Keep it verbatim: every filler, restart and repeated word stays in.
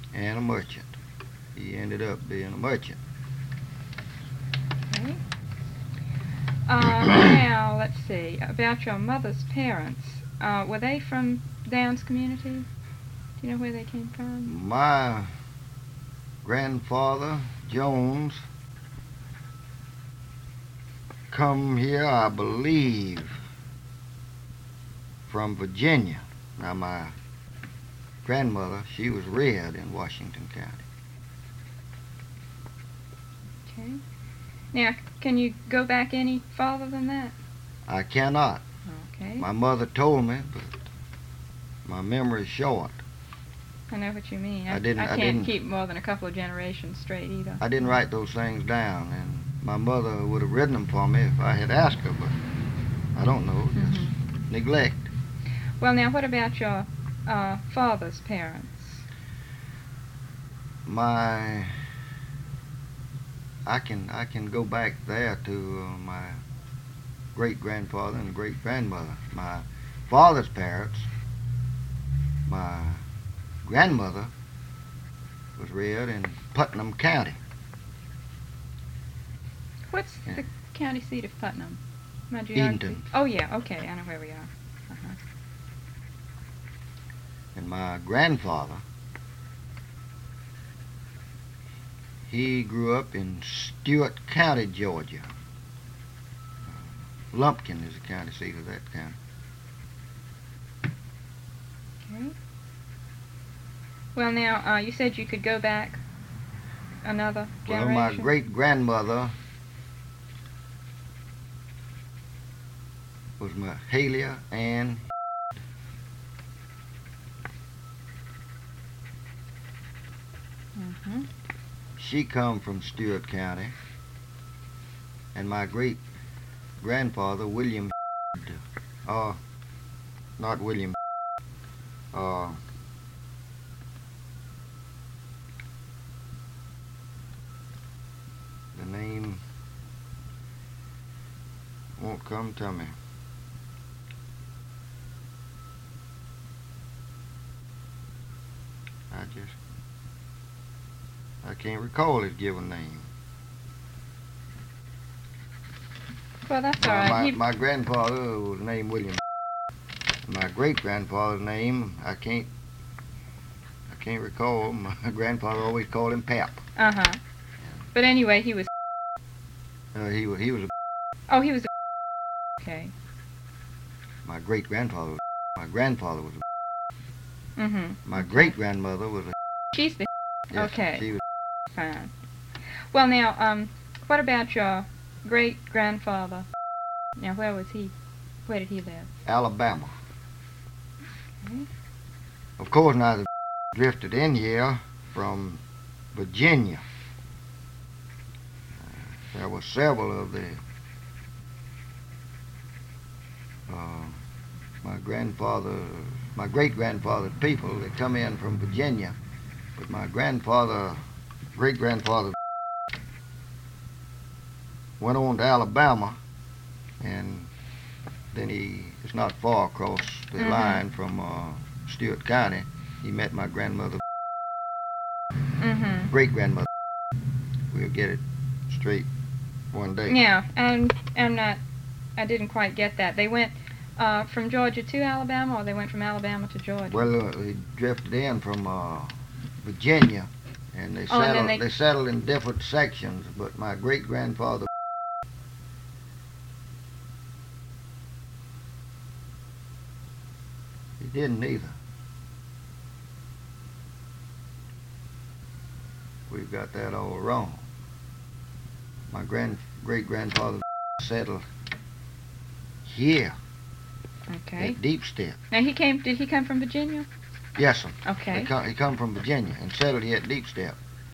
and a merchant. He ended up being a merchant. Okay. Uh, now, let's see, about your mother's parents. Uh, were they from Downs community? Do you know where they came from? My grandfather, Jones, come here, I believe, from Virginia. Now, my grandmother, she was reared in Washington County. Okay. Now, can you go back any farther than that? I cannot. Okay. My mother told me, but my memory's short. I know what you mean. I, I didn't- I I can't didn't- keep more than a couple of generations straight either. I didn't write those things down, and my mother would have written them for me if I had asked her, but I don't know, just Mhm. neglect. Well, now, what about your uh, father's parents? My, I can I can go back there to uh, my great grandfather and great grandmother. My father's parents, my grandmother was reared in Putnam County. What's Yeah. the county seat of Putnam? My geography. Edenton. Oh, yeah, okay, I know where we are. Uh-huh. And my grandfather, he grew up in Stewart County, Georgia. Uh, Lumpkin is the county seat of that county. Okay. Well, now, uh, you said you could go back another Well, generation? my great-grandmother was Mahalia Ann. Mm-hmm. She come from Stewart County. And my great-grandfather, William, uh, not William, uh, the name won't come to me. I just, I can't recall his given name. Well, that's all Uh, right. my, He- my grandfather was named William. My great-grandfather's name, I can't, I can't recall. My grandfather always called him Pap. Uh-huh. But anyway, he was... Uh, he was, he was a, Oh, he was a... Okay. my great-grandfather was my grandfather was a, Mm-hmm. my great-grandmother was a, She's the... yes, Okay. she was, Fine. Well, now, um, what about your great-grandfather? Now, where was he? Where did he live? Alabama. Okay. Of course, now they drifted in here from Virginia. Uh, there were several of the uh, my grandfather, my great-grandfather's people that come in from Virginia, but my grandfather, great-grandfather went on to Alabama, and then he, it's not far across the Mhm. line from uh, Stewart County. He met my grandmother, Mm-hmm. great-grandmother. We'll get it straight one day. Yeah, and I'm not... I didn't quite get that. They went uh, from Georgia to Alabama, or they went from Alabama to Georgia? Well, uh, they drifted in from uh, Virginia, and they Oh, and then settled. they- they settled in different sections. But my great-grandfather, he didn't either. We've got that all wrong. My grand great-grandfather settled here Okay. at Deep Step. Now, he came... Did he come from Virginia? Yes, sir. Okay. He come, he come from Virginia and settled here at Deep Step.